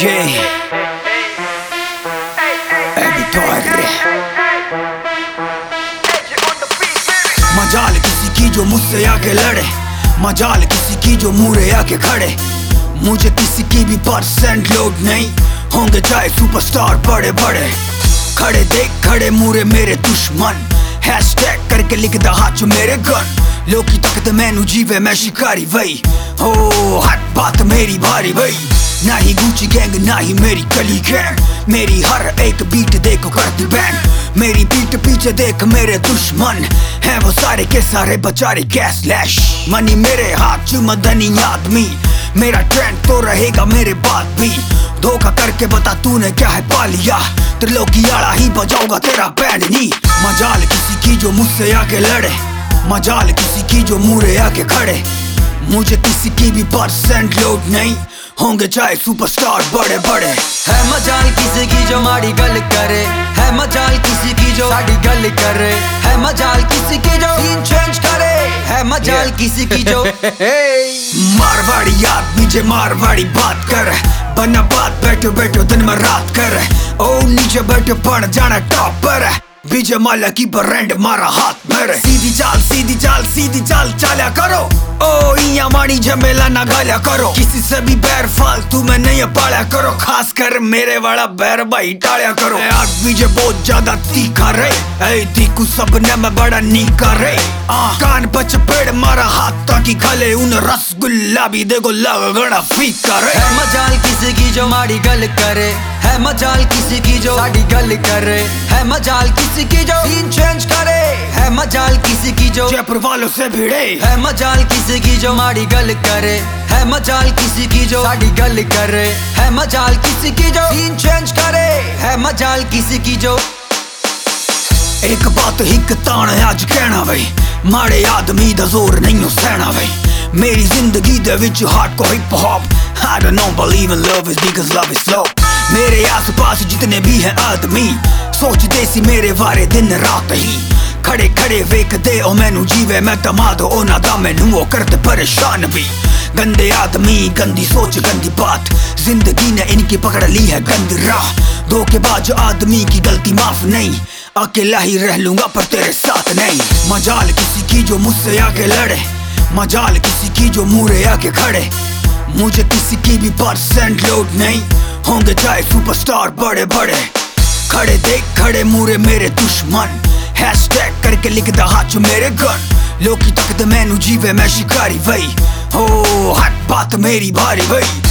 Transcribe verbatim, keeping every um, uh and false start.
ये एडिटोर मजाल किसी की जो मुझसे आके लड़े, मजाल किसी की जो मुरे आके खड़े। मुझे किसी की भी परसेंट लोड नहीं, होंगे चाहे सुपरस्टार बड़े बड़े। खड़े देख खड़े मुरे मेरे दुश्मन, हैशटैग करके लिख दा हाथ मेरे गन। लोकी तकत मैनू जीवे मैं शिकारी वही, हो हट बात मेरी भारी वही। ना ही गुची गैंग ना ही मेरी गली गैंग, मेरी हर एक बीट देखो करती बैंग। मेरी पीठ पीछे देख मेरे दुश्मन हैं वो सारे के सारे बचारे गैस लैश। मनी मेरे हाथ च मदनी आदमी, मेरा ट्रेंड तो रहेगा मेरे बाद भी। धोखा करके बता तूने क्या है पा लिया, त्रिलोकी आड़ा ही बजाऊंगा तेरा बैंड नी। मजाल किसी की जो मुझसे आके लड़े, मजाल किसी की जो मुरे आके खड़े। मुझे किसी की भी परसेंट लोड नहीं, होंगे चाहे सुपरस्टार बड़े बड़े। है मजाल किसी की जो माड़ी गल करे, है मजाल किसी की जो साड़ी गल करे। है मजाल किसी की जो सीन चेंज करे, है मजाल yeah. किसी की जो मारवाड़ी आदमी जे मारवाड़ी बात कर, बना बात बैठो बैठो दिन में रात कर। ओ नीचे बैठो पड़ जाना टॉप पर, विजय माला की ब्रांड मारा हाथ मेरे। सीधी चाल सीधी चाल सीधी चाल चाला करो, ओ इया मानी झमेला ना गाला करो। किसी से भी बैर फालतू में नहीं पाला करो, खास कर मेरे वाला बैर भाई टाड़ा करो। आदमी जे बहुत ज्यादा तीखा रहे, ऐ तीखू सब ने मैं बड़ा नीका रे। आ कान बच पेड़ मारा हाथ ताकि खले उन रसगुल्ला भी देखो लगना फीका रे। है मजाल किसी की जो माड़ी गल करे, है मजाल किसी की जो साड़ी गल करे। है मजाल किसी की जो सीन चेंज करे, है मजाल किसी की जो जयपुर वालों से भिड़े। है मजाल किसी की जो माड़ी गल करे, है मजाल किसी की जो साड़ी गल करे। है मजाल किसी की जो सीन चेंज करे, है मजाल किसी की जो। एक बात हिक तान है आज कहना वे, माड़े आदमी दा जोर नहीं सहना वे। मेरी जिंदगी दे विच हार्ट को hip hop, I don't know believe in love is because love is slow। मेरे आस पास जितने भी हैं आदमी, सोचते सी मेरे बारे दिन रात ही। खड़े खड़े वेख दे ओ मैनू जीवे मैं दमाद ओ ना दा मैनू ओ करते परेशान भी। गंदे आदमी गंदी सोच गंदी बात, जिंदगी ने इनकी पकड़ ली है गंदी राह। धोखेबाज आदमी की गलती माफ नहीं, अकेला ही रह लूंगा पर तेरे साथ नहीं। मजाल किसी की जो मुझसे आके लड़े, मजाल किसी की जो मुरे आके खड़े। मुझे किसी की भी परसेंट लोड नहीं, होंगे चाहे सुपरस्टार बड़े बड़े। खड़े देख खड़े मुरे मेरे दुश्मन, हैशटैग करके लिख दा हाथ मेरे गन। लोकी तकत मैनू जीवे मैं शिकारी वही, हो हट बात मेरी भारी वही।